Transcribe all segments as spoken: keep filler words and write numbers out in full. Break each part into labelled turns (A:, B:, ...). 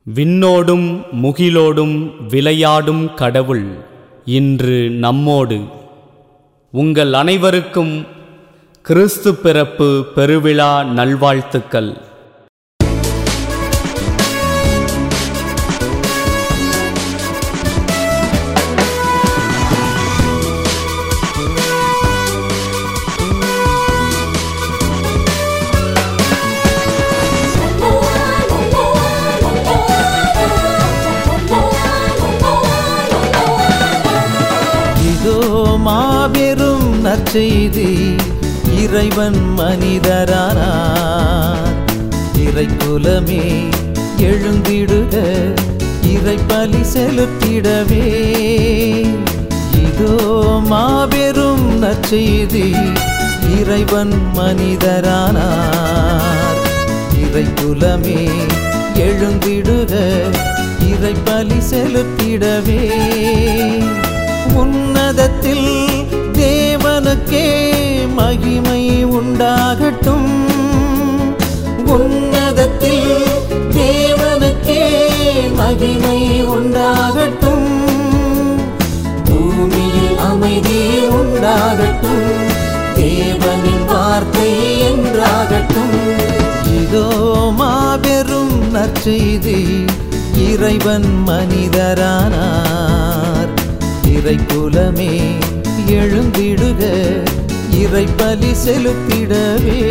A: விண்ணோடும் முகிலோடும் விளையாடும் கடவுள் இன்று நம்மோடு. உங்கள் அனைவருக்கும் கிறிஸ்து பிறப்பு பெருவிழா நல்வாழ்த்துக்கள்.
B: மாபெரும் நற்செய்தி, இறைவன் மனிதரானார். இறைக்குலமே எழுந்திடுக, இறைபலி செலுத்திடவே. இதோ மாபெரும் நற்செய்தி, இறைவன் மனிதரானார். இறைக்குலமே எழுந்திடுக, இறைபலி செலுத்திடவே. உன்னதத்தில் தேவனுக்கே மகிமை உண்டாகட்டும். உன்னதத்தில் தேவனுக்கே மகிமை உண்டாகட்டும். பூமியில் அமைதி உண்டாகட்டும், தேவனின் வார்த்தை என்றாகட்டும். இதோ மாபெரும் நற்செய்தி, இறைவன் மனிதரானார். இறைக்குலமே எழுந்திடுக, இறைபலி செலுத்திடவே.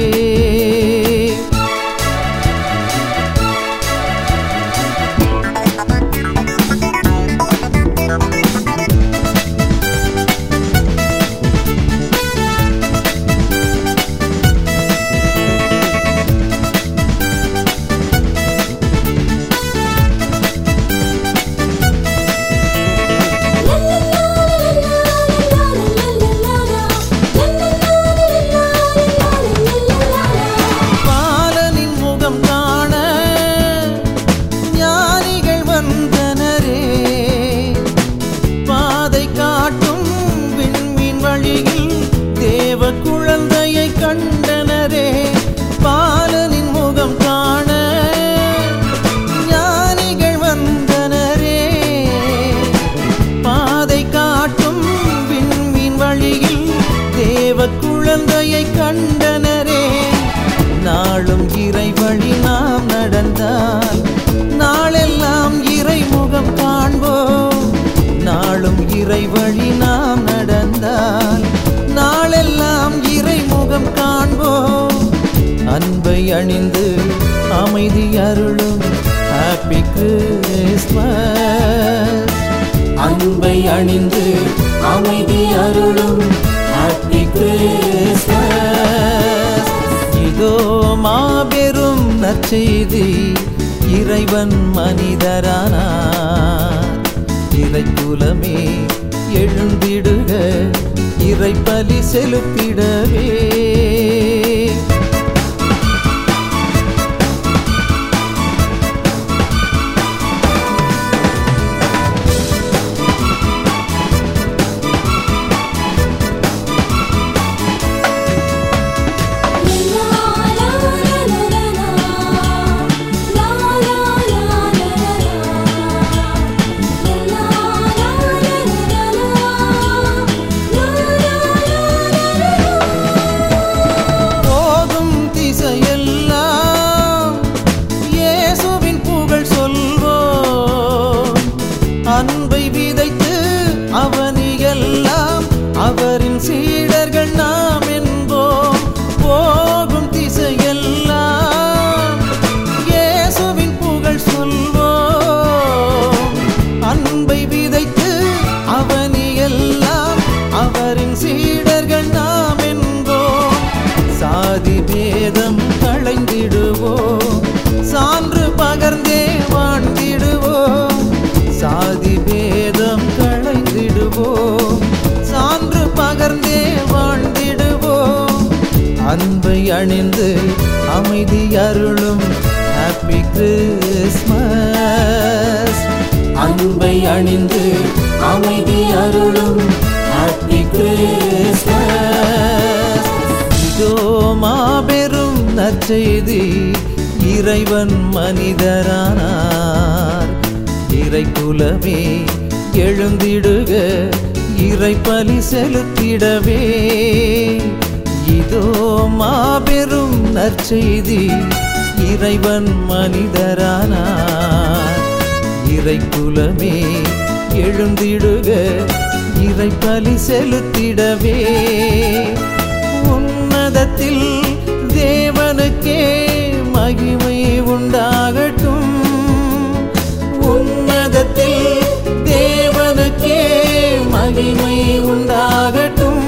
B: குழந்தையை கண்டனரே, பாலனின் முகம் காண ஞானிகள் வந்தனரே. பாதை காட்டும் விண்மீன் வழியில் தேவ குழந்தையை கண்டனரே. நாளும் இறை வழி நாம் நடந்தால் நாளெல்லாம் இறை முகம் காண்போம். நாளும் இறை வழி நாம் நடந்தால் நாளெல்லாம் இறை முகம் காண்போம். அன்பை அணிந்து அமைதி அருளும் ஹாப்பி கிறிஸ்மஸ். அன்பை அணிந்து அமைதி அருளும் ஹாப்பி கிறிஸ்மஸ். இதோ மாபெரும் நற்செய்தி, இறைவன் மனிதரானார். இறைக்குலமே எழுந்திடுக, இறைபலி செலுத்திடவே. அன்பை விதைத்து அவனியெல்லாம் அவரின் சீடர்கள் நாம் என்போம். போகும் திசையெல்லாம் இயேசுவின் புகழ் சொல்வோம். அன்பை விதைத்து அவனியெல்லாம் அவரின் சீடர்கள் நாம் என்போம். சாதி பேதம் களைந்திடுவோம், சான்று பகர்ந்தே வாழ்ந்திடுவோம். சாதி பேதம் களைந்திடுவோம், சான்று பகர்ந்தே வாழ்ந்திடுவோம். அன்பை அணிந்து அமைதி அருளும் ஹாப்பி கிறிஸ்மஸ். அன்பை அணிந்து அமைதி அருளும் ஹாப்பி கிறிஸ்மஸ். இதோ மாபெரும் நற்செய்தி, இறைவன் மனிதரானார். இறை குலமே எழுந்திடுக, இறை பலி செலுத்திடவே. இதோ மாபெரும் நற்செய்தி, இறைவன் மனிதரானார். இறை குலமே எழுந்திடுக, இறை பலி செலுத்திடவே. உன்னதத்தில் தேவனுக்கே மகிமை உண்டாகட்டும், உன்னதத்தில் தேவனுக்கே மகிமை உண்டாகட்டும்.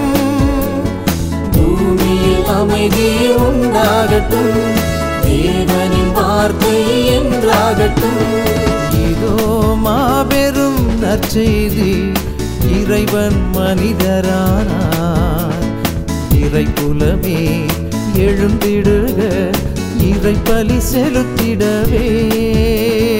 B: பூமியில் அமைதி உண்டாகட்டும், தேவனின் வார்த்தை என்றாகட்டும். இதோ மாபெரும் நற்செய்தி, இறைவன் மனிதரானார். இறை குலமே எழுந்திடுக, இறை பலி செலுத்திடவே.